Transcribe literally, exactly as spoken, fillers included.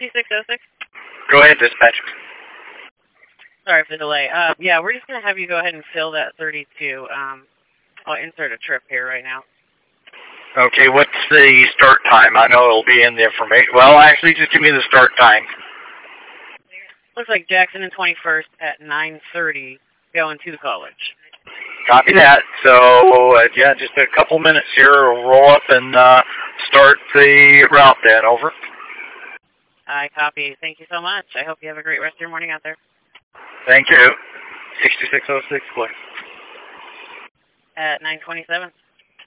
sixty-six oh six. Go ahead, dispatch. Sorry for the delay. Uh, yeah, we're just going to have you go ahead and fill that thirty-two. Um, I'll insert a trip here right now. Okay, what's the start time? I know it'll be in the information. Well, actually, just give me the start time. Looks like Jackson and twenty-first at nine thirty going to the college. Copy that. So, uh, yeah, just a couple minutes here. We'll roll up and uh, start the route then. Over. I copy. Thank you so much. I hope you have a great rest of your morning out there. Thank you. sixty-six oh six, please. At nine twenty-seven.